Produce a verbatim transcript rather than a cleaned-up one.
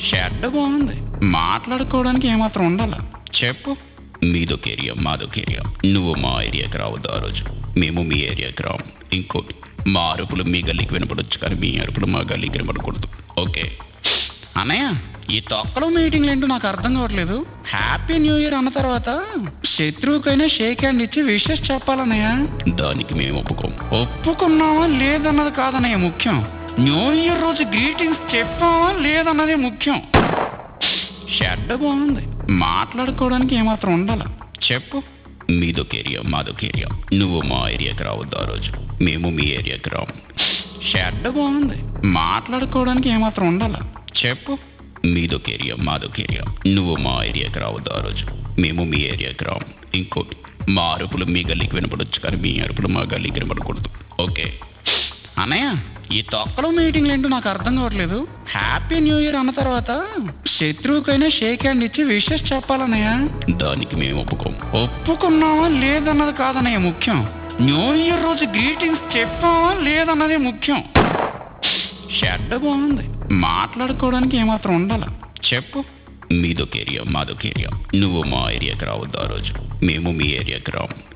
Shed బాగుంది, మాట్లాడుకోవడానికి ఏమాత్రం ఉండాలా చెప్పు. మీదొక ఏరియా మాదొక ఏరియా, నువ్వు మా ఏరియాకి రావద్దు ఆ రోజు, మేము మీ ఏరియాకి రాము. ఇంకోటి, మా అరుపులు మీ గల్లీకి వినపడొచ్చు కానీ మీ అరుపులు మా గల్లీకి వినపడకూడదు, ఓకే? అన్నయ్య, ఈ తొక్కలో మీటింగ్లు ఏంటో నాకు అర్థం కావట్లేదు. హ్యాపీ న్యూ ఇయర్ అన్న తర్వాత శత్రువుకైనా షేక్ హ్యాండ్ ఇచ్చి విషెస్ చెప్పాలన్నయ్య. దానికి మేము ఒప్పుకోం. ఒప్పుకున్నావా లేదన్నది కాదన్నయ్య ముఖ్యం, న్యూ ఇయర్ రోజు గ్రీటింగ్స్ చెప్పావా లేదన్నది ముఖ్యం. షెడ్ బాగుంది, మాట్లాడుకోవడానికి ఏమాత్రం ఉండాలా చెప్పు. మీదొక ఏరియా మాదొక ఏరియా, నువ్వు మా ఏరియాకి రావద్దు ఆ రోజు, మేము మీ ఏరియాకి రాము. షెడ్ బాగుంది, మాట్లాడుకోవడానికి ఏమాత్రం ఉండాలా చెప్పు. మీదొక ఏరియా మాదొక ఏరియా, నువ్వు మా ఏరియాకి రావద్దు ఆ రోజు, మేము మీ ఏరియాకి రాము. ఇంకోటి, మా అరుపులు మీ గల్లీకి వినపడొచ్చు కానీ మీ అరుపులు మా గల్లీకి వినపడకూడదు, ఓకే? అన్నయ్య, ఈ తొక్కలో మీటింగ్లు ఏంటో నాకు అర్థం కావట్లేదు. హ్యాపీ న్యూ ఇయర్ అన్న తర్వాత శత్రువుకైనా షేక్ హ్యాండ్ ఇచ్చి విషెస్ చెప్పాలన్నయ్య. దానికి మేము ఒప్పుకోం. ఒప్పుకున్నావా లేదన్నది కాదన్నయ్య ముఖ్యం, న్యూ ఇయర్ రోజు గ్రీటింగ్స్ చెప్పావా లేదన్నది ముఖ్యం. షెడ్ బాగుంది, మాట్లాడుకోవడానికి ఏమాత్రం ఉండాలా చెప్పు. మీదొక ఏరియా మాదొక ఏరియా, నువ్వు మా ఏరియాకి రావద్దు ఆ రోజు, మేము మీ ఏరియాకి రాము.